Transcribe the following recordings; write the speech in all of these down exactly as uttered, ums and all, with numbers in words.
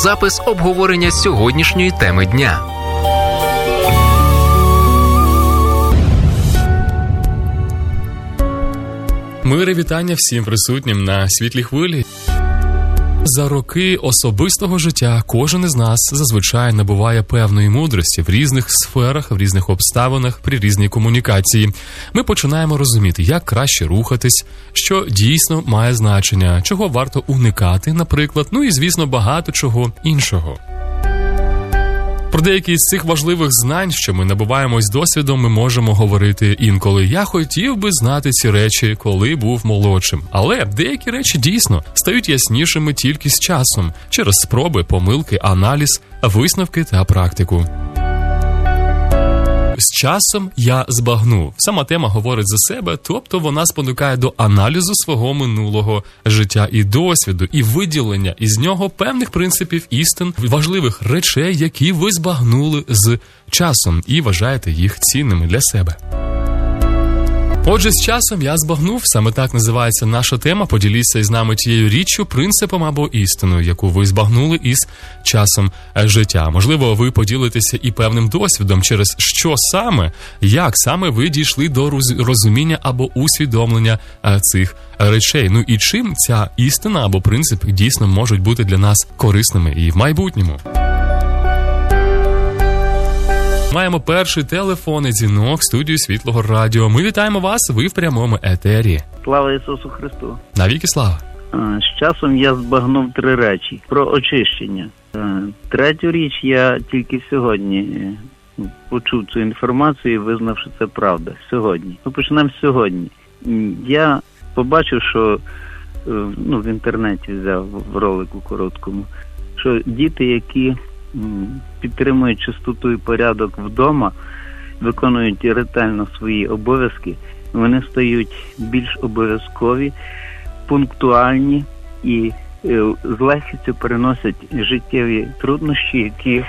запис обговорення сьогоднішньої теми дня. Мир і вітання всім присутнім на світлій хвилі. За роки особистого життя кожен із нас зазвичай набуває певної мудрості в різних сферах, в різних обставинах, при різній комунікації. Ми починаємо розуміти, як краще рухатись, що дійсно має значення, чого варто уникати, наприклад, ну і, звісно, багато чого іншого. Про деякі з цих важливих знань, що ми набуваємо з досвідом, ми можемо говорити інколи. Я хотів би знати ці речі, коли був молодшим. Але деякі речі дійсно стають яснішими тільки з часом, через спроби, помилки, аналіз, висновки та практику. З часом я збагнув. Сама тема говорить за себе, тобто вона спонукає до аналізу свого минулого життя і досвіду, і виділення із нього певних принципів, істин, важливих речей, які ви збагнули з часом і вважаєте їх цінними для себе. Отже, з часом я збагнув, саме так називається наша тема. Поділіться із нами тією річчю, принципом або істиною, яку ви збагнули із часом життя. Можливо, ви поділитеся і певним досвідом, через що саме, як саме ви дійшли до розуміння або усвідомлення цих речей. Ну і чим ця істина або принцип дійсно можуть бути для нас корисними і в майбутньому. Маємо перший телефонний дзвінок в студію Світлого Радіо. Ми вітаємо вас, ви в прямому етері. Слава Ісусу Христу! Навіки слава! З часом я збагнув три речі. Про очищення. Третю річ я тільки сьогодні почув цю інформацію і визнав, що це правда. Сьогодні. Ми почнемо сьогодні. Я побачив, що ну, в інтернеті взяв в ролику короткому, що діти, які підтримують чистоту і порядок вдома, виконують ретельно свої обов'язки, вони стають більш обов'язкові, пунктуальні і з легкістю переносять життєві труднощі, які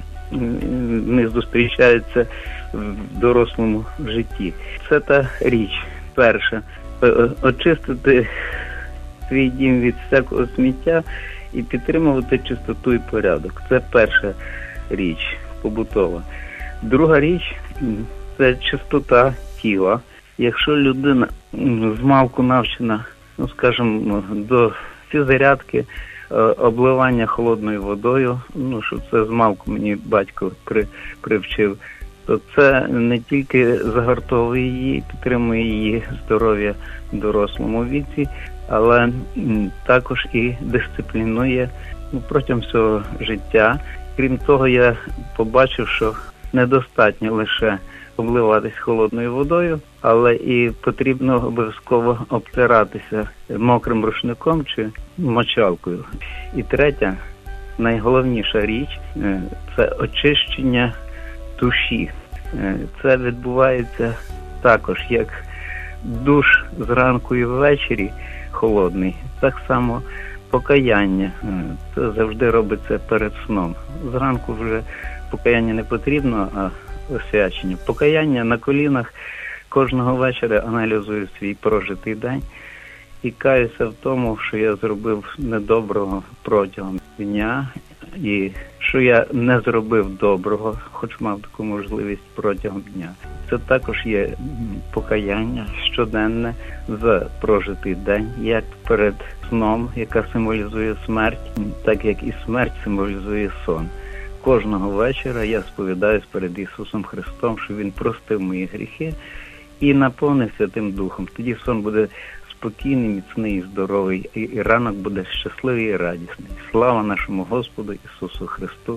в них зустрічаються в дорослому житті. Це та річ. Перше, очистити свій дім від всякого сміття і підтримувати чистоту і порядок. Це перша річ побутова. Друга річ – це чистота тіла. Якщо людина змалку навчена, ну, скажімо, до фіззарядки, обливання холодною водою, ну, що це змалку мені батько при, привчив, то це не тільки загартовує її, підтримує її здоров'я в дорослому віці, але також і дисциплінує ну, протягом всього життя. Крім того, я побачив, що недостатньо лише обливатись холодною водою, але і потрібно обов'язково обтиратися мокрим рушником чи мочалкою. І третя, найголовніша річ – це очищення душі. Це відбувається також як душ зранку і ввечері холодний, так само покаяння. Це завжди робиться перед сном. Зранку вже покаяння не потрібно, а освячення. Покаяння на колінах кожного вечора аналізую свій прожитий день і каюся в тому, що я зробив недоброго протягом дня і що я не зробив доброго, хоч мав таку можливість протягом дня. Це також є покаяння щоденне за прожитий день, як перед сном, яка символізує смерть, так як і смерть символізує сон. Кожного вечора я сповідаюсь перед Ісусом Христом, що Він простив мої гріхи і наповнив Святим Духом. Тоді сон буде спокійний, міцний і здоровий, і ранок буде щасливий і радісний. Слава нашому Господу Ісусу Христу!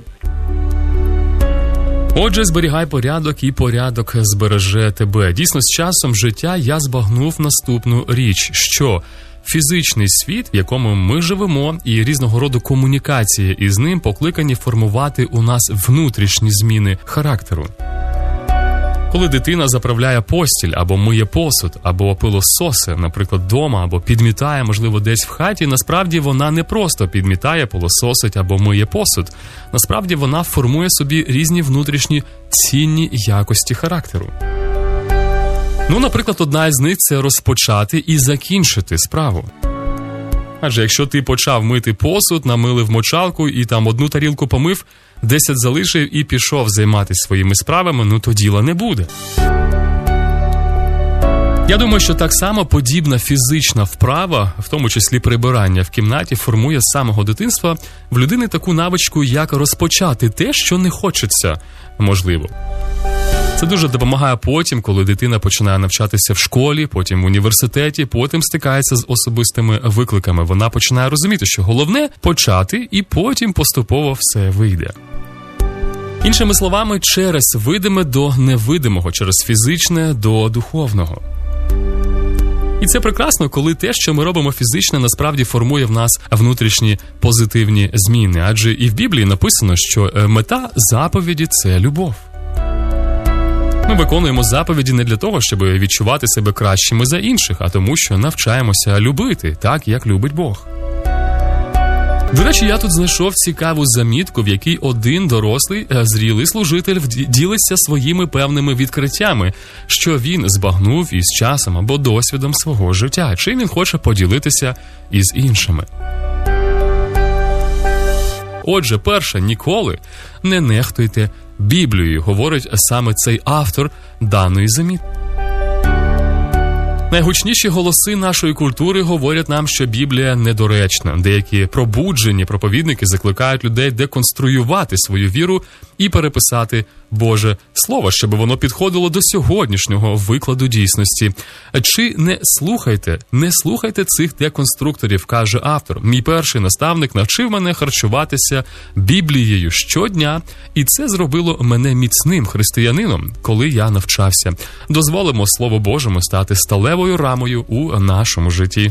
Отже, зберігай порядок, і порядок збереже тебе. Дійсно, з часом життя я збагнув наступну річ, що фізичний світ, в якому ми живемо, і різного роду комунікації із ним покликані формувати у нас внутрішні зміни характеру. Коли дитина заправляє постіль, або миє посуд, або пилососи, наприклад, вдома, або підмітає, можливо, десь в хаті, насправді вона не просто підмітає, пилососить або миє посуд. Насправді вона формує собі різні внутрішні цінні якості характеру. Ну, наприклад, одна із них – це розпочати і закінчити справу. Адже якщо ти почав мити посуд, намилив мочалку і там одну тарілку помив, десять залишив і пішов займатися своїми справами, ну то діла не буде. Я думаю, що так само подібна фізична вправа, в тому числі прибирання в кімнаті, формує з самого дитинства в людини таку навичку, як розпочати те, що не хочеться, можливо. Це дуже допомагає потім, коли дитина починає навчатися в школі, потім в університеті, потім стикається з особистими викликами. Вона починає розуміти, що головне – почати, і потім поступово все вийде. Іншими словами, через видиме до невидимого, через фізичне до духовного. І це прекрасно, коли те, що ми робимо фізично, насправді формує в нас внутрішні позитивні зміни. Адже і в Біблії написано, що мета заповіді – це любов. Ми виконуємо заповіді не для того, щоб відчувати себе кращими за інших, а тому, що навчаємося любити так, як любить Бог. До речі, я тут знайшов цікаву замітку, в якій один дорослий, зрілий служитель ділиться своїми певними відкриттями, що він збагнув із часом або досвідом свого життя, чим він хоче поділитися із іншими. Отже, перше, ніколи не нехтуйте Біблією, говорить саме цей автор даної замітки. Найгучніші голоси нашої культури говорять нам, що Біблія недоречна. Деякі пробуджені проповідники закликають людей деконструювати свою віру і переписати Боже Слово, щоб воно підходило до сьогоднішнього викладу дійсності. Чи не слухайте, не слухайте цих деконструкторів, каже автор. Мій перший наставник навчив мене харчуватися Біблією щодня, і це зробило мене міцним християнином, коли я навчався. Дозволимо Слову Божому стати сталевою рамою у нашому житті.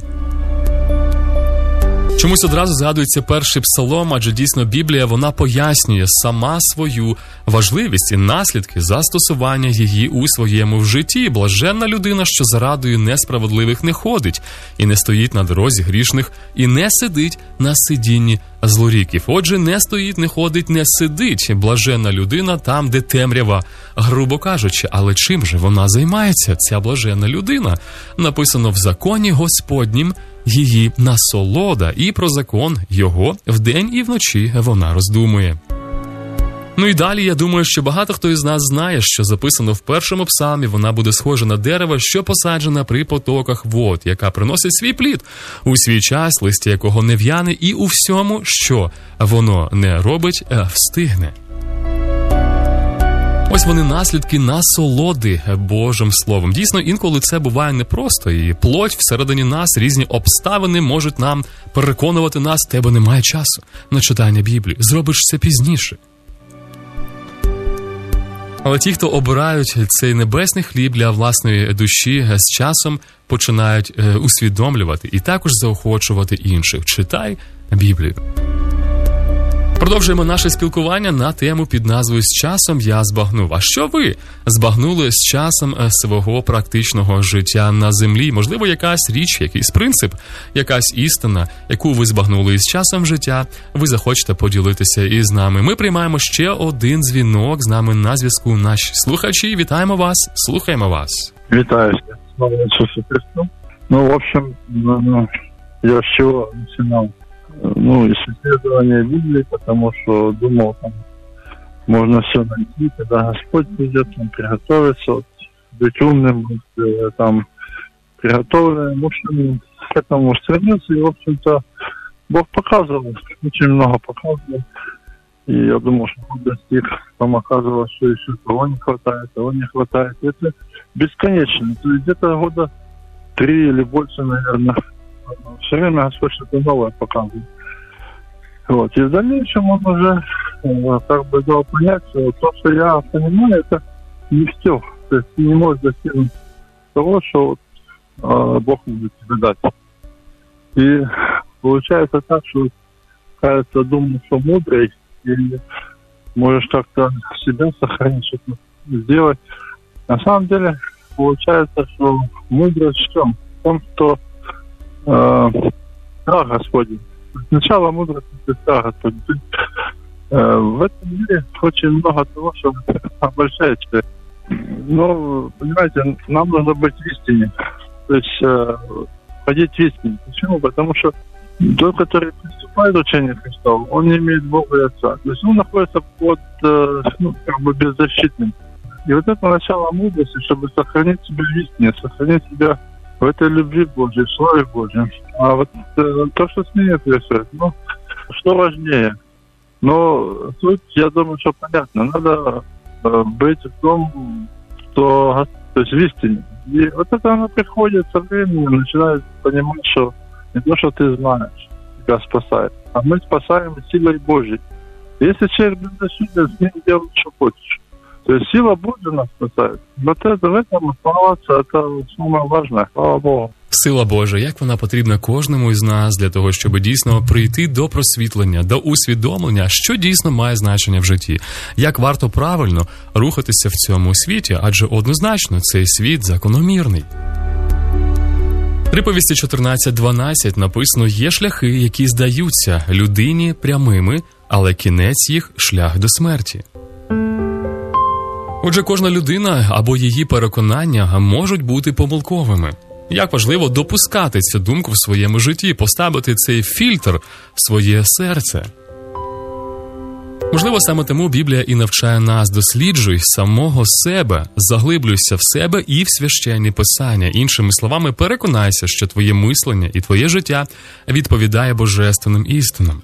Чомусь одразу згадується перший псалом, адже дійсно Біблія, вона пояснює сама свою важливість і наслідки застосування її у своєму житті. Блаженна людина, що зарадою несправедливих не ходить, і не стоїть на дорозі грішних, і не сидить на сидінні злоріків. Отже, не стоїть, не ходить, не сидить. Блаженна людина там, де темрява, грубо кажучи. Але чим же вона займається, ця блаженна людина? Написано в законі Господнім, її насолода, і про закон його вдень і вночі вона роздумує. Ну і далі, я думаю, що багато хто із нас знає, що записано в першому псалмі, вона буде схожа на дерево, що посаджена при потоках вод, яка приносить свій плід у свій час, листя якого не в'яне, і у всьому, що воно не робить, встигне. Ось вони наслідки насолоди Божим Словом. Дійсно, інколи це буває непросто, і плоть всередині нас, різні обставини можуть нам переконувати нас, тебе немає часу на читання Біблії, зробиш це пізніше. Але ті, хто обирають цей небесний хліб для власної душі, з часом починають е, усвідомлювати і також заохочувати інших. Читай Біблію. Продовжуємо наше спілкування на тему під назвою «З часом я збагнув». А що ви збагнули з часом свого практичного життя на землі? Можливо, якась річ, якийсь принцип, якась істина, яку ви збагнули із часом життя, ви захочете поділитися із нами. Ми приймаємо ще один дзвінок, з нами на зв'язку наші слухачі. Вітаємо вас, слухаємо вас. Вітаю, слава Ісусу Христу. Ну, в общем, я с чего начинал? Ну, из исследования Библии, потому что думал, там можно все найти, когда Господь придет, там, приготовиться, вот, быть умным, быть, там, приготовленным. В общем, к этому стремился, и, в общем-то, Бог показывал, очень много показывал. И я думал, что Он достиг, там оказывалось, что еще того не хватает, того не хватает. Это бесконечно. То есть где-то года три или больше, наверное, все время Господь что-то новое показывает. Вот. И в дальнейшем Он уже э, как бы дал понять, что то, что я понимаю, это не все. То есть ты не можешь достигнуть того, что э, Бог может тебе дать. И получается так, что, кажется, думаю, что мудрый, или можешь как-то себя сохранить, что-то сделать. На самом деле, получается, что мудрость в чем? В том, что э, страх Господень. Сначала мудрость – это страх Господень. Э, в этом мире очень много того, что обольщает человека. Но, понимаете, нам нужно быть в истине. То есть э, ходить в истине. Почему? Потому что тот, который приступает к учению Христова, он не имеет Бога и Отца. То есть он находится под, ну, как бы беззащитным. И вот это начало мудрости, чтобы сохранить себя в истине, сохранить себя в этой любви Божьей, в славе Божьей. А вот э, то, что с ней происходит, ну, что важнее? Но суть, я думаю, что понятно. Надо э, быть в том, что, то есть в истине. И вот это оно приходит со временем, начинает понимать, что не то, что ты знаешь, тебя спасает, а мы спасаем силой Божьей. Если человек беззащитен, с ним делать, что хочешь. То есть сила Божья нас спасает. Вот это, в этом оставаться, это самое важное. Слава Богу. Сила Божа, як вона потрібна кожному із нас для того, щоб дійсно прийти до просвітлення, до усвідомлення, що дійсно має значення в житті. Як варто правильно рухатися в цьому світі, адже однозначно цей світ закономірний. Приповісті чотирнадцять дванадцять написано: «Є шляхи, які здаються людині прямими, але кінець їх – шлях до смерті». Отже, кожна людина або її переконання можуть бути помилковими. Як важливо допускати цю думку в своєму житті, поставити цей фільтр в своє серце. Можливо, саме тому Біблія і навчає нас: досліджуй самого себе, заглиблюйся в себе і в священні писання. Іншими словами, переконайся, що твоє мислення і твоє життя відповідає божественним істинам.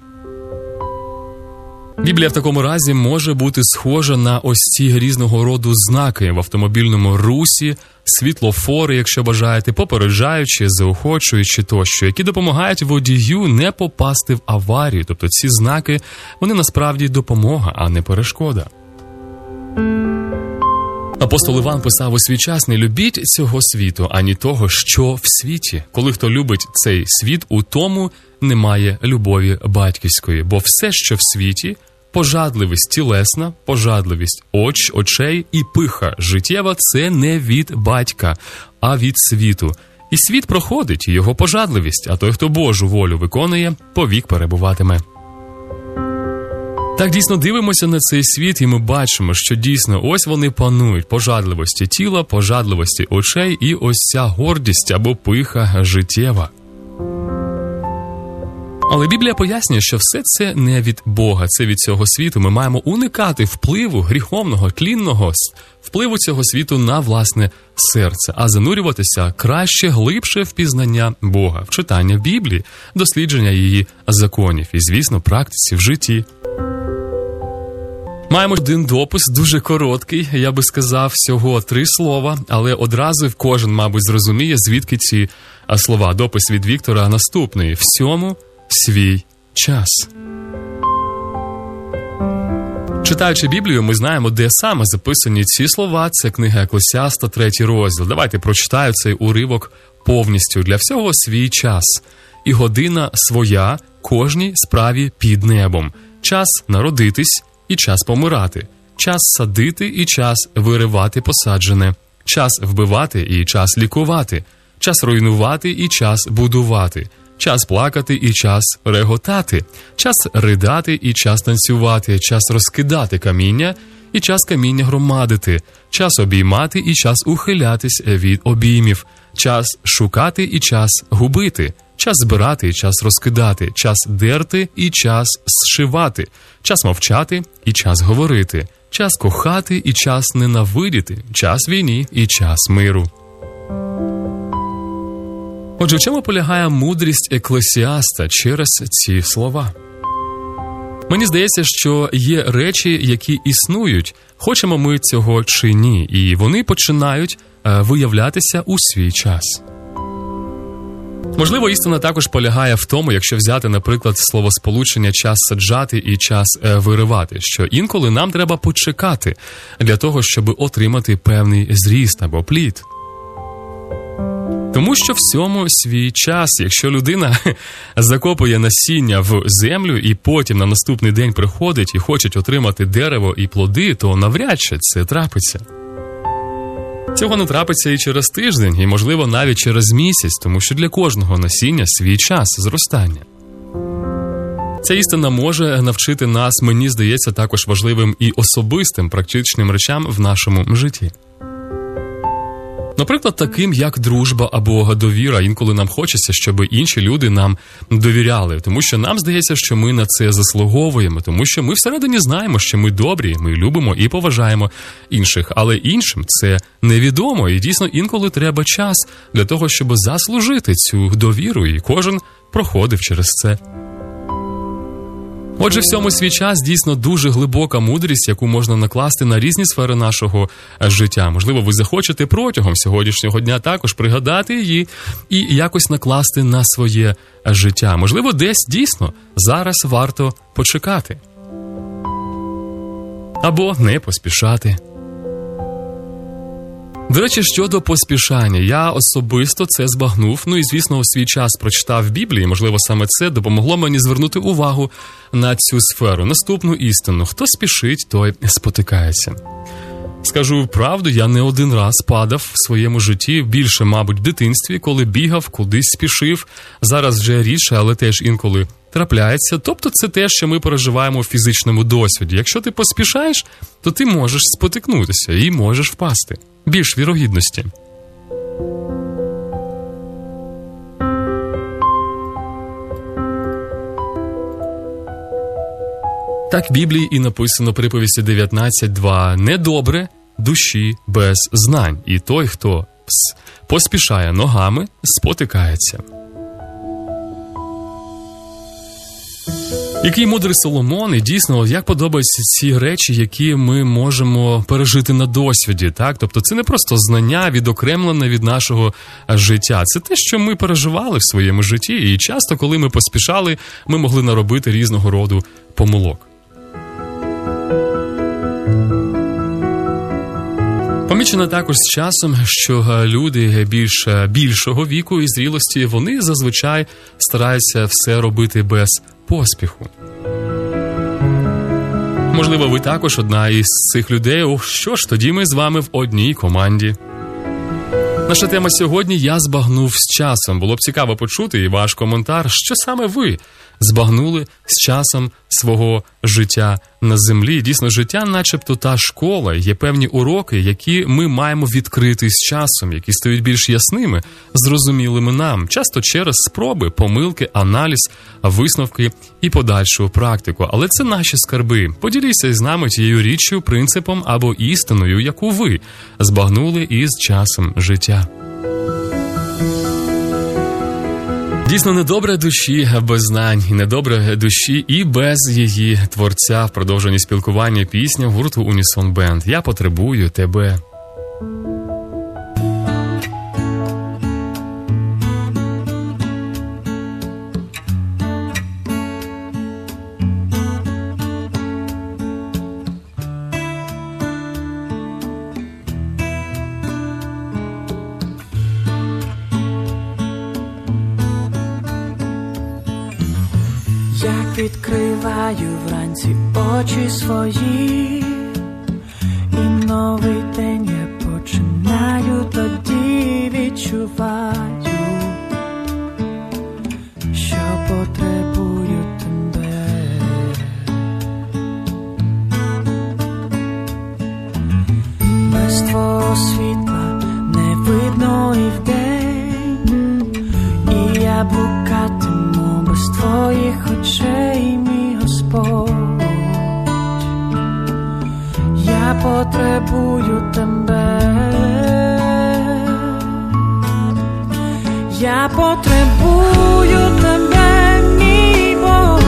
Біблія в такому разі може бути схожа на ось ці різного роду знаки в автомобільному русі, світлофори, якщо бажаєте, попереджаючи, заохочуючи тощо, які допомагають водію не попасти в аварію. Тобто ці знаки, вони насправді допомога, а не перешкода. Апостол Іван писав у свій час: «Не любіть цього світу, ані того, що в світі. Коли хто любить цей світ, у тому немає любові батьківської. Бо все, що в світі, пожадливість тілесна, пожадливість оч, очей і пиха життєва – це не від батька, а від світу. І світ проходить, і його пожадливість, а той, хто Божу волю виконує, повік перебуватиме». Так, дійсно, дивимося на цей світ, і ми бачимо, що дійсно ось вони панують: пожадливості тіла, пожадливості очей і ось ця гордість або пиха життєва. Але Біблія пояснює, що все це не від Бога, це від цього світу. Ми маємо уникати впливу гріховного, тлінного впливу цього світу на власне серце, а занурюватися краще, глибше в пізнання Бога, в читання Біблії, дослідження її законів і, звісно, практиці в житті. Маємо один допис, дуже короткий, я би сказав, всього три слова, але одразу кожен, мабуть, зрозуміє, звідки ці слова. Допис від Віктора наступний: «Всьому свій час». Читаючи Біблію, ми знаємо, де саме записані ці слова. Це книга Еклесіаста, третій розділ. Давайте прочитаю цей уривок повністю. «Для всього свій час, і година своя кожній справі під небом. Час народитись і час помирати, час садити і час виривати посаджене, час вбивати і час лікувати, час руйнувати і час будувати, час плакати і час реготати, час ридати і час танцювати, час розкидати каміння і час каміння громадити, час обіймати і час ухилятись від обіймів, час шукати і час губити, час збирати і час розкидати, час дерти і час зшивати, час мовчати і час говорити, час кохати і час ненавидіти, час війні і час миру». Отже, в чому полягає мудрість Еклесіаста через ці слова? Мені здається, що є речі, які існують, хочемо ми цього чи ні, і вони починають е, виявлятися у свій час. Можливо, істина також полягає в тому, якщо взяти, наприклад, словосполучення «час саджати» і «час е, виривати», що інколи нам треба почекати для того, щоб отримати певний зріст або плід. Тому що всьому свій час. Якщо людина закопує насіння в землю і потім на наступний день приходить і хоче отримати дерево і плоди, то навряд чи це трапиться. Цього не трапиться і через тиждень, і, можливо, навіть через місяць, тому що для кожного насіння свій час зростання. Ця істина може навчити нас, мені здається, також важливим і особистим практичним речам в нашому житті. Наприклад, таким, як дружба або довіра. Інколи нам хочеться, щоб інші люди нам довіряли, тому що нам здається, що ми на це заслуговуємо, тому що ми всередині знаємо, що ми добрі, ми любимо і поважаємо інших, але іншим це невідомо, і дійсно інколи треба час для того, щоб заслужити цю довіру, і кожен проходив через це. Отже, в цьому свій час дійсно дуже глибока мудрість, яку можна накласти на різні сфери нашого життя. Можливо, ви захочете протягом сьогоднішнього дня також пригадати її і якось накласти на своє життя. Можливо, десь дійсно зараз варто почекати. Або не поспішати. До речі, щодо поспішання, я особисто це збагнув, ну і, звісно, у свій час прочитав в Біблії, можливо, саме це допомогло мені звернути увагу на цю сферу. Наступну істину: хто спішить, той спотикається. Скажу правду, я не один раз падав в своєму житті, більше, мабуть, в дитинстві, коли бігав, кудись спішив, зараз вже рідше, але теж інколи трапляється. Тобто це те, що ми переживаємо в фізичному досвіді. Якщо ти поспішаєш, то ти можеш спотикнутися і можеш впасти. Більш вірогідності. Так в Біблії і написано, приповісті дев'ятнадцять два: «Недобре душі без знань, і той, хто поспішає ногами, спотикається». Який мудрий Соломон, і дійсно, як подобаються ці речі, які ми можемо пережити на досвіді, так? Тобто це не просто знання, відокремлене від нашого життя. Це те, що ми переживали в своєму житті, і часто, коли ми поспішали, ми могли наробити різного роду помилок. Помічено також з часом, що люди більш, більшого віку і зрілості, вони зазвичай стараються все робити без поспіху. Можливо, ви також одна із цих людей. О, що ж, тоді ми з вами в одній команді. Наша тема сьогодні: «Я збагнув з часом». Було б цікаво почути і ваш коментар, що саме ви збагнули з часом свого життя на землі. Дійсно, життя начебто та школа, є певні уроки, які ми маємо відкрити з часом, які стають більш ясними, зрозумілими нам, часто через спроби, помилки, аналіз, висновки і подальшу практику. Але це наші скарби. Поділіться з нами тією річчю, принципом або істиною, яку ви збагнули із часом життя. Дійсно, недобре душі без знань, і недобре душі і без її творця. В продовженні спілкування пісня гурту Унісон Бенд «Я потребую тебе». Як відкриваю вранці очі свої, і новий день я починаю, тоді відчуваю, що потребую тебе. Без твого світла не видно і вдень, і я блукатиму без твоїх очей, мій Господь. Я потребую тебе. Я потребую тебе, мій Бог.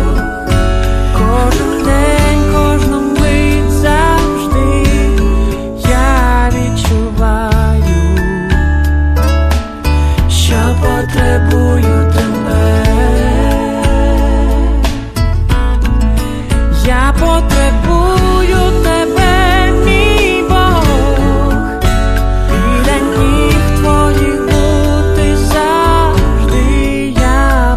Кожен день, кожну мить, завжди я відчуваю, що потребую тебе. Я потребую тебе, мій Бог, біля ніг твоїх бути завжди я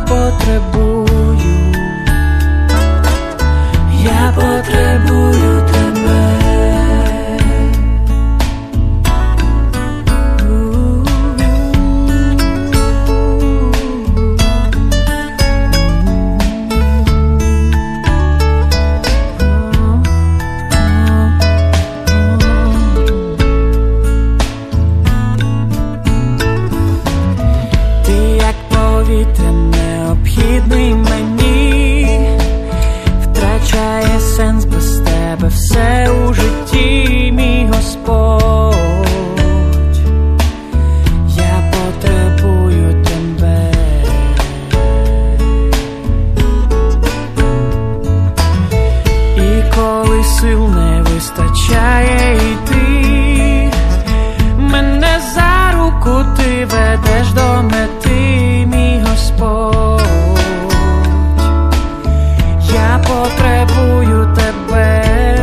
потребую тебе.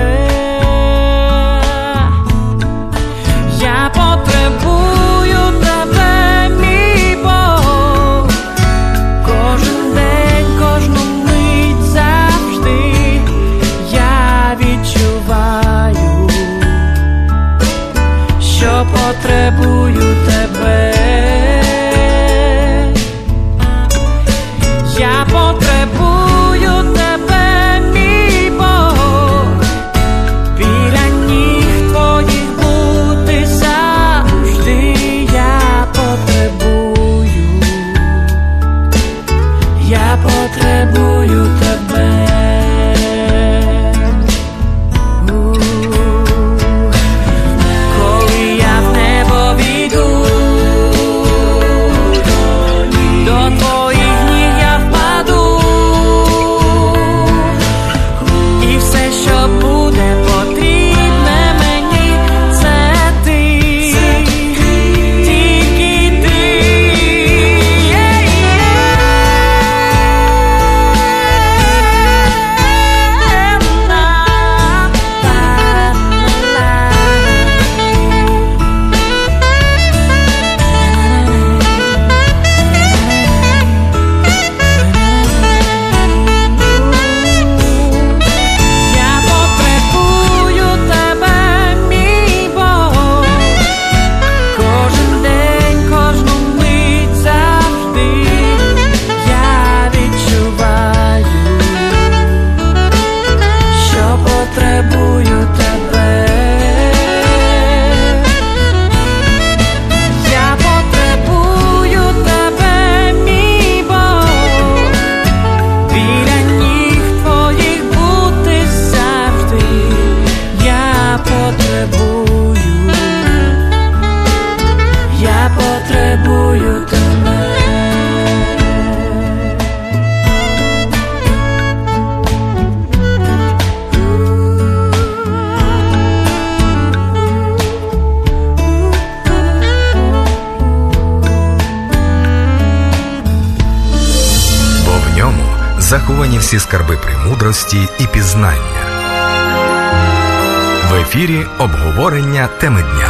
Я потребую тебе, мій Бог. Кожен день, кожну мить, завжди я відчуваю, що потребую тебе. Я потребую тебе, мій Бог. Біля ніг твоїх бути завжди я потребую. Я потребую тебе. Коли я в небо війду, до твоїх ніг я впаду, і все, що буде потрібне мені, це ти, тільки ти. Я потребую тебе, мій Бог. Кожен день, кожну мить, завжди я відчуваю, що потребую тебе. Я потребую тебе, мій Бог. Біля ніг твоїх бути завжди я потребую. Я потребую тебе. Бо в ньому заховані всі скарби премудрості і пізнання. В ефірі обговорення теми дня.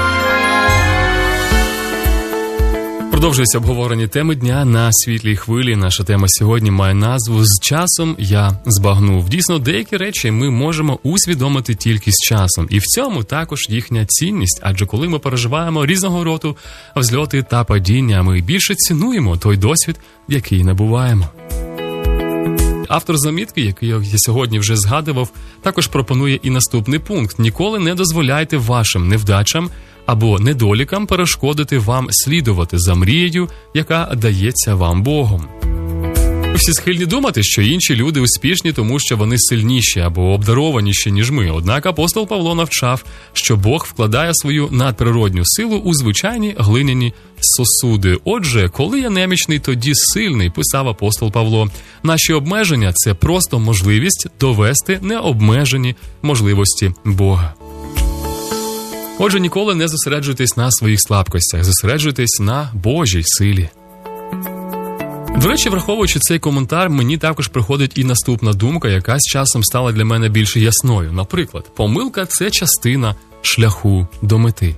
Продовжується обговорення теми дня на світлій хвилі. Наша тема сьогодні має назву «З часом я збагнув». Дійсно, деякі речі ми можемо усвідомити тільки з часом. І в цьому також їхня цінність. Адже коли ми переживаємо різного роду взльоти та падіння, ми більше цінуємо той досвід, який набуваємо. Автор замітки, який я сьогодні вже згадував, також пропонує і наступний пункт. Ніколи не дозволяйте вашим невдачам або недолікам перешкодити вам слідувати за мрією, яка дається вам Богом. Ми всі схильні думати, що інші люди успішні, тому що вони сильніші або обдарованіші, ніж ми. Однак апостол Павло навчав, що Бог вкладає свою надприродню силу у звичайні глиняні сосуди. Отже, коли я немічний, тоді сильний, писав апостол Павло. Наші обмеження – це просто можливість довести необмежені можливості Бога. Отже, ніколи не зосереджуйтесь на своїх слабкостях, зосереджуйтесь на Божій силі. До речі, враховуючи цей коментар, мені також приходить і наступна думка, яка з часом стала для мене більш ясною. Наприклад, помилка – це частина шляху до мети.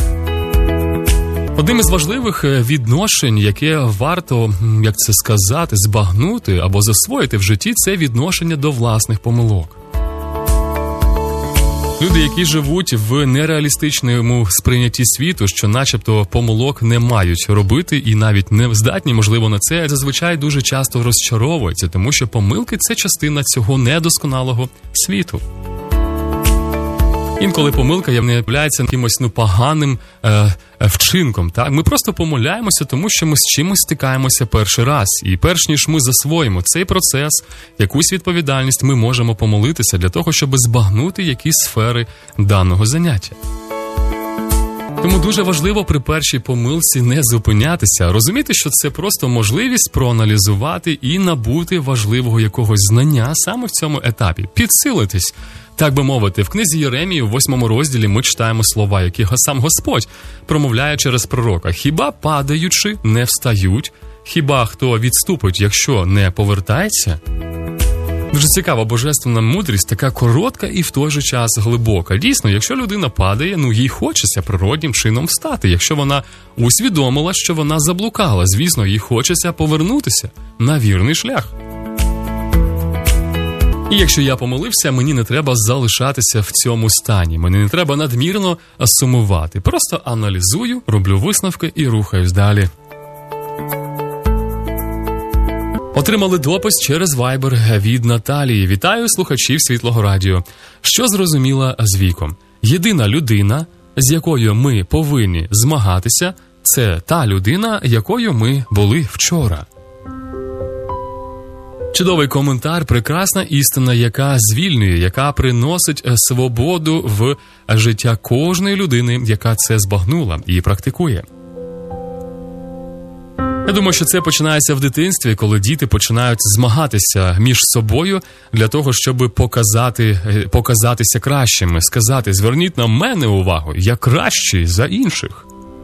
Одним із важливих відношень, яке варто, як це сказати, збагнути або засвоїти в житті, це відношення до власних помилок. Люди, які живуть в нереалістичному сприйнятті світу, що начебто помилок не мають робити і навіть не здатні, можливо, на це, зазвичай дуже часто розчаровуються, тому що помилки – це частина цього недосконалого світу. Інколи помилка являється якимось ну, поганим е, вчинком. Так? Ми просто помиляємося, тому що ми з чимось стикаємося перший раз. І перш ніж ми засвоїмо цей процес, якусь відповідальність, ми можемо помолитися для того, щоб збагнути якісь сфери даного заняття. Тому дуже важливо при першій помилці не зупинятися, розуміти, що це просто можливість проаналізувати і набути важливого якогось знання саме в цьому етапі, підсилитись. Так би мовити, в книзі Єремії, у восьмому розділі, ми читаємо слова, які сам Господь промовляє через пророка. «Хіба падаючи не встають? Хіба хто відступить, якщо не повертається?» Дуже цікава божественна мудрість, така коротка і в той же час глибока. Дійсно, якщо людина падає, ну їй хочеться природнім чином встати. Якщо вона усвідомила, що вона заблукала, звісно, їй хочеться повернутися на вірний шлях. І якщо я помилився, мені не треба залишатися в цьому стані. Мені не треба надмірно сумувати. Просто аналізую, роблю висновки і рухаюсь далі. Отримали допис через Viber від Наталії. Вітаю слухачів Світлого Радіо. Що зрозуміла з віком? Єдина людина, з якою ми повинні змагатися, це та людина, якою ми були вчора. Чудовий коментар, прекрасна істина, яка звільнює, яка приносить свободу в життя кожної людини, яка це збагнула і практикує. Я думаю, що це починається в дитинстві, коли діти починають змагатися між собою для того, щоб показати, показатися кращими, сказати: зверніть на мене увагу, я кращий за інших.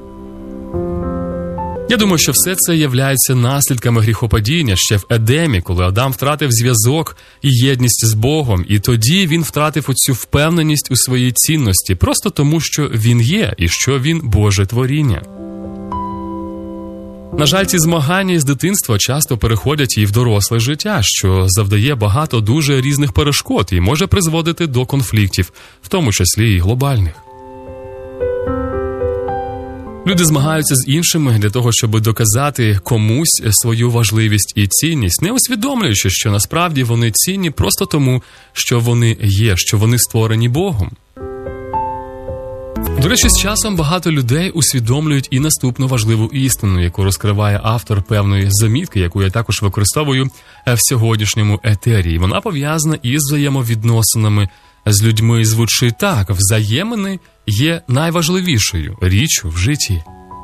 Я думаю, що все це являється наслідками гріхопадіння ще в Едемі, коли Адам втратив зв'язок і єдність з Богом, і тоді він втратив оцю впевненість у своїй цінності, просто тому, що він є і що він Боже творіння. На жаль, ці змагання з дитинства часто переходять і в доросле життя, що завдає багато дуже різних перешкод і може призводити до конфліктів, в тому числі і глобальних. Люди змагаються з іншими для того, щоб доказати комусь свою важливість і цінність, не усвідомлюючи, що насправді вони цінні просто тому, що вони є, що вони створені Богом. До речі, з часом багато людей усвідомлюють і наступну важливу істину, яку розкриває автор певної замітки, яку я також використовую в сьогоднішньому етері. Вона пов'язана із взаємовідносинами з людьми. Звучить так: взаємини є найважливішою річчю в житті.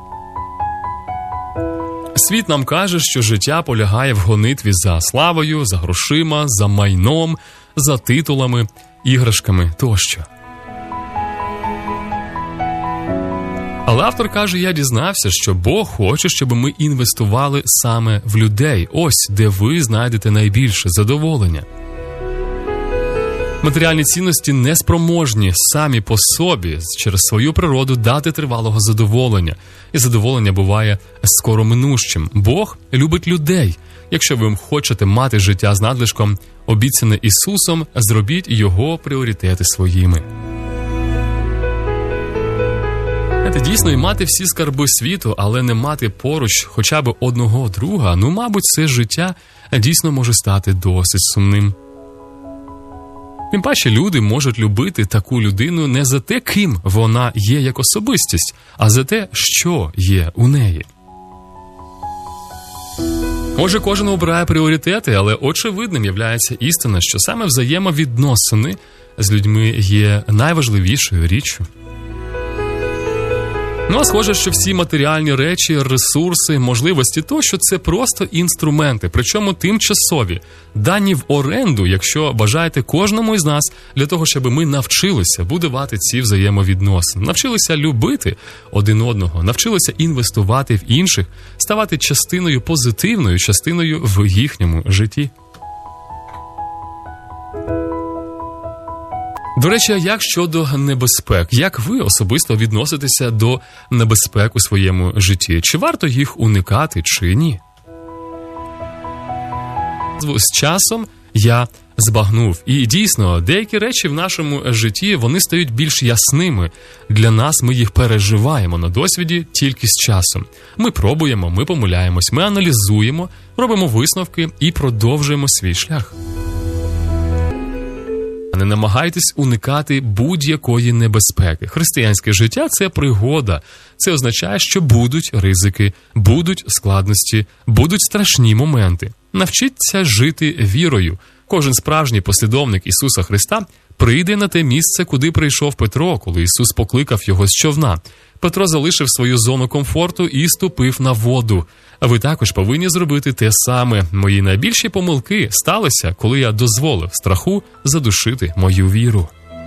Світ нам каже, що життя полягає в гонитві за славою, за грошима, за майном, за титулами, іграшками тощо. Але автор каже: я дізнався, що Бог хоче, щоб ми інвестували саме в людей. Ось де ви знайдете найбільше задоволення. Матеріальні цінності неспроможні самі по собі через свою природу дати тривалого задоволення. І задоволення буває скороминущим. Бог любить людей. Якщо ви хочете мати життя з надлишком, обіцяне Ісусом, зробіть Його пріоритети своїми. Це дійсно і мати всі скарби світу, але не мати поруч хоча б одного друга, ну, мабуть, це життя дійсно може стати досить сумним. Тим паче люди можуть любити таку людину не за те, ким вона є як особистість, а за те, що є у неї. Може, кожен обирає пріоритети, але очевидним являється істина, що саме взаємовідносини з людьми є найважливішою річчю. Ну, а схоже, що всі матеріальні речі, ресурси, можливості тощо – це просто інструменти, причому тимчасові, дані в оренду, якщо бажаєте кожному із нас, для того, щоб ми навчилися будувати ці взаємовідносини, навчилися любити один одного, навчилися інвестувати в інших, ставати частиною позитивною, частиною в їхньому житті. До речі, а як щодо небезпек? Як ви особисто відноситеся до небезпек у своєму житті? Чи варто їх уникати, чи ні? З часом я збагнув. І дійсно, деякі речі в нашому житті, вони стають більш ясними. Для нас ми їх переживаємо на досвіді тільки з часом. Ми пробуємо, ми помиляємось, ми аналізуємо, робимо висновки і продовжуємо свій шлях. Не намагайтесь уникати будь-якої небезпеки. Християнське життя – це пригода. Це означає, що будуть ризики, будуть складності, будуть страшні моменти. Навчіться жити вірою. Кожен справжній послідовник Ісуса Христа прийде на те місце, куди прийшов Петро, коли Ісус покликав його з човна. Петро залишив свою зону комфорту і ступив на воду. Ви також повинні зробити те саме. Мої найбільші помилки сталися, коли я дозволив страху задушити мою віру.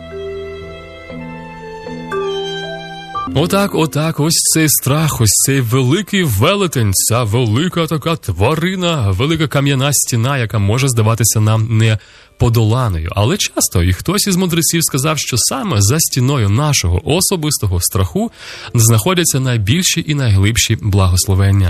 Отак, отак, ось цей страх, ось цей великий велетень, ця велика така тварина, велика кам'яна стіна, яка може здаватися нам подоланою. Але часто і хтось із мудреців сказав, що саме за стіною нашого особистого страху знаходяться найбільші і найглибші благословення.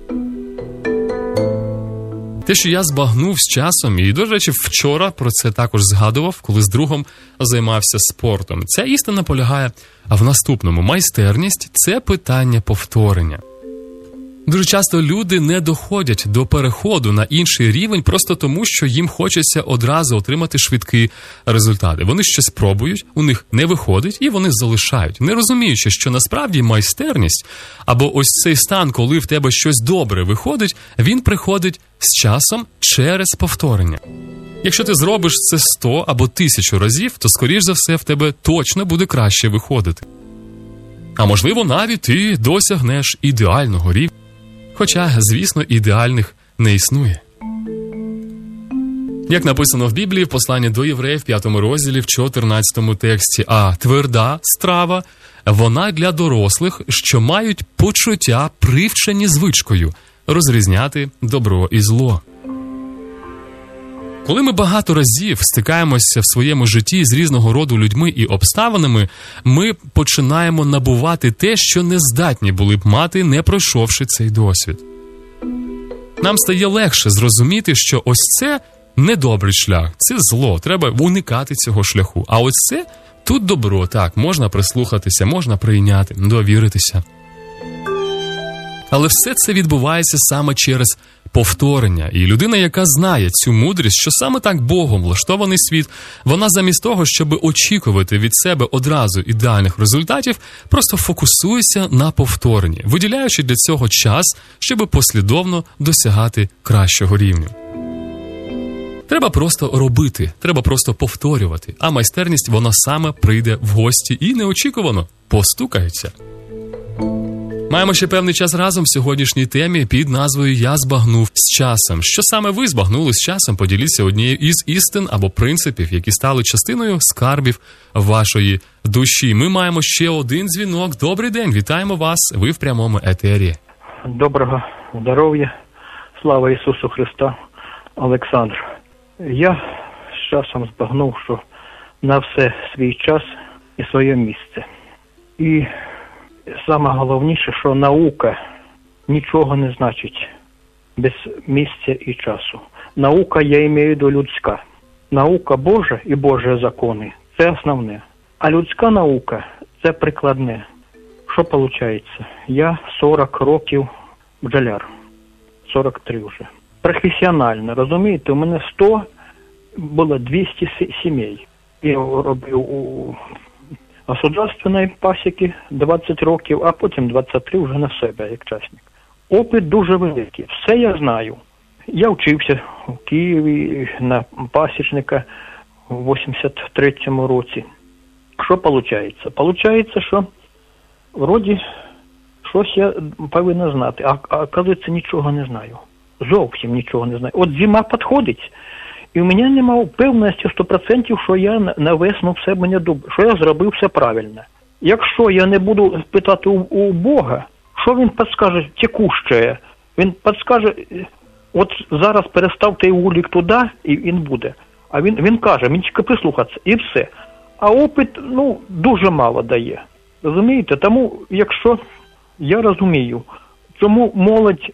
Те, що я збагнув з часом, і, до речі, вчора про це також згадував, коли з другом займався спортом. Ця істина полягає в наступному. Майстерність – це питання повторення. Дуже часто люди не доходять до переходу на інший рівень просто тому, що їм хочеться одразу отримати швидкі результати. Вони щось пробують, у них не виходить, і вони залишають, не розуміючи, що насправді майстерність, або ось цей стан, коли в тебе щось добре виходить, він приходить з часом через повторення. Якщо ти зробиш це сто або тисячу разів, то, скоріш за все, в тебе точно буде краще виходити. А можливо, навіть ти досягнеш ідеального рівня. Хоча, звісно, ідеальних не існує. Як написано в Біблії, в посланні до Євреїв в п'ятому розділі, в чотирнадцятому тексті, а тверда страва, вона для дорослих, що мають почуття, привчені звичкою розрізняти добро і зло. Коли ми багато разів стикаємося в своєму житті з різного роду людьми і обставинами, ми починаємо набувати те, що не здатні були б мати, не пройшовши цей досвід. Нам стає легше зрозуміти, що ось це недобрий шлях, це зло, треба уникати цього шляху. А ось це тут добро, так, можна прислухатися, можна прийняти, довіритися. Але все це відбувається саме через повторення. І людина, яка знає цю мудрість, що саме так Богом влаштований світ, вона замість того, щоб очікувати від себе одразу ідеальних результатів, просто фокусується на повторенні, виділяючи для цього час, щоб послідовно досягати кращого рівня. Треба просто робити, треба просто повторювати, а майстерність, вона саме прийде в гості і неочікувано постукається. Маємо ще певний час разом в сьогоднішній темі під назвою «Я збагнув з часом». Що саме ви збагнули з часом, поділіться однією із істин або принципів, які стали частиною скарбів вашої душі. Ми маємо ще один дзвінок. Добрий день, вітаємо вас, ви в прямому етері. Доброго здоров'я, слава Ісусу Христа, Олександр. Я з часом збагнув, що на все свій час і своє місце. І саме головніше, що наука нічого не значить без місця і часу. Наука, я маю в виду людська. Наука Божа і Божі закони – це основне. А людська наука – це прикладне. Що виходить? Я сорок років бджоляр. сорок три вже. Професіонально, розумієте, у мене сто, було двісті сімей. Я робив у государственної пасіки двадцять років, а потім двадцять три вже на себе, як часник. Опит дуже великий, все я знаю. Я вчився в Києві на пасічника в вісімдесят третьому році. Що виходить? Виходить, що вроді щось я повинен знати, а, а оказується, нічого не знаю. Зовсім нічого не знаю. От зима підходить, і у мене немає впевненості сто відсотків, що я на весну все мене добре, що я зробив все правильно. Якщо я не буду питати у, у Бога, що він підскаже текуще? Він підскаже, от зараз перестав той вулик туди, і він буде. А він, він каже, мені тільки прислухатися, і все. А опит, ну, дуже мало дає. Розумієте? Тому, якщо я розумію, чому молодь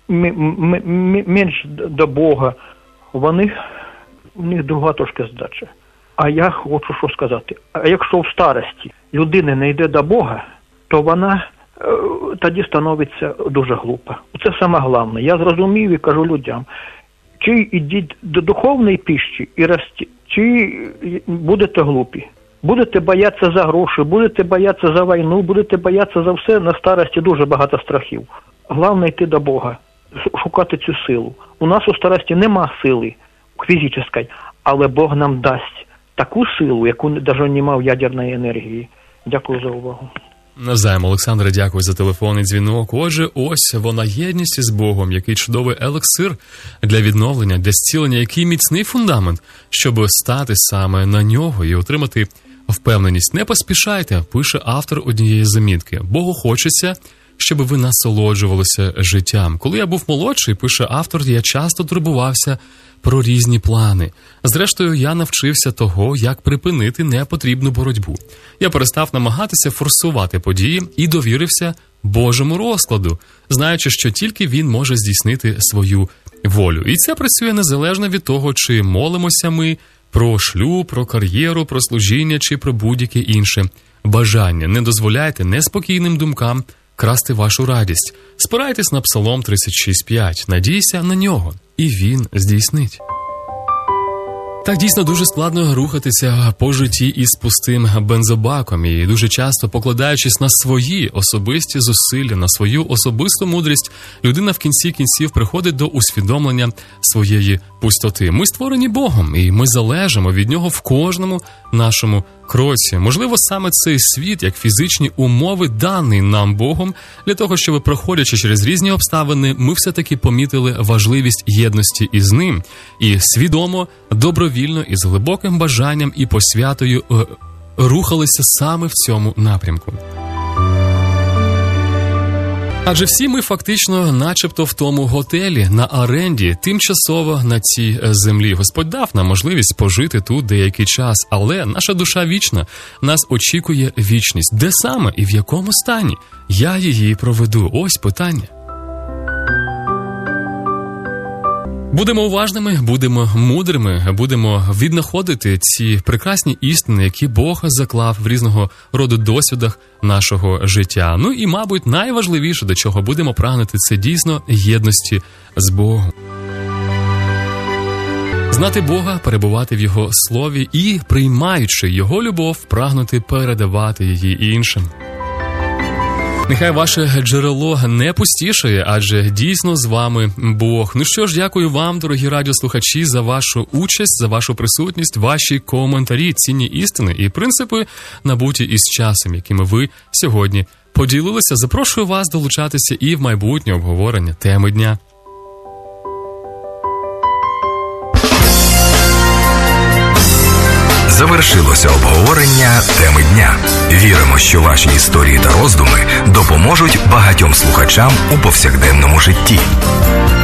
м- м- м- менш до Бога, вони, у них друга трошки здача. А я хочу що сказати. А якщо в старості людина не йде до Бога, то вона е, тоді становиться дуже глупа. Це саме головне. Я зрозумів і кажу людям, чи йдіть до духовної пищі і рості, чи будете глупі. Будете боятися за гроші, будете боятися за війну, будете боятися за все, на старості дуже багато страхів. Головне йти до Бога, шукати цю силу. У нас у старості нема сили фізичної, але Бог нам дасть таку силу, яку навіть не мав ядерної енергії. Дякую за увагу. Навзаєм, Олександре, дякую за телефонний дзвінок. Отже, ось вона єдність із Богом, який чудовий елексир для відновлення, для зцілення, який міцний фундамент, щоб стати саме на нього і отримати впевненість. Не поспішайте, пише автор однієї замітки. Богу хочеться щоб ви насолоджувалися життям. Коли я був молодший, пише автор, я часто турбувався про різні плани. Зрештою, я навчився того, як припинити непотрібну боротьбу. Я перестав намагатися форсувати події і довірився Божому розкладу, знаючи, що тільки він може здійснити свою волю. І це працює незалежно від того, чи молимося ми про шлюб, про кар'єру, про служіння чи про будь-яке інше бажання. Не дозволяйте неспокійним думкам красти вашу радість. Спирайтесь на Псалом тридцять шість п'ять. Надійся на нього, і він здійснить. Так, дійсно, дуже складно рухатися по житті із пустим бензобаком і дуже часто, покладаючись на свої особисті зусилля, на свою особисту мудрість, людина в кінці кінців приходить до усвідомлення своєї пустоти. Ми створені Богом, і ми залежимо від Нього в кожному нашому кроці. Можливо, саме цей світ, як фізичні умови, даний нам Богом, для того, щоб, проходячи через різні обставини, ми все-таки помітили важливість єдності із Ним і свідомо, добровільно і з глибоким бажанням і посвятою е, рухалися саме в цьому напрямку. Адже всі ми фактично начебто в тому готелі, на оренді, тимчасово на цій землі. Господь дав нам можливість пожити тут деякий час, але наша душа вічна, нас очікує вічність. Де саме і в якому стані я її проведу? Ось питання. Будемо уважними, будемо мудрими, будемо віднаходити ці прекрасні істини, які Бог заклав в різного роду досвідах нашого життя. Ну і, мабуть, найважливіше, до чого будемо прагнути, це дійсно єдності з Богом. Знати Бога, перебувати в Його слові і, приймаючи Його любов, прагнути передавати її іншим. Нехай ваше джерело не пустішає, адже дійсно з вами Бог. Ну що ж, дякую вам, дорогі радіослухачі, за вашу участь, за вашу присутність, ваші коментарі, цінні істини і принципи, набуті із часом, якими ви сьогодні поділилися. Запрошую вас долучатися і в майбутнє обговорення теми дня. Завершилося обговорення теми дня. Віримо, що ваші історії та роздуми допоможуть багатьом слухачам у повсякденному житті.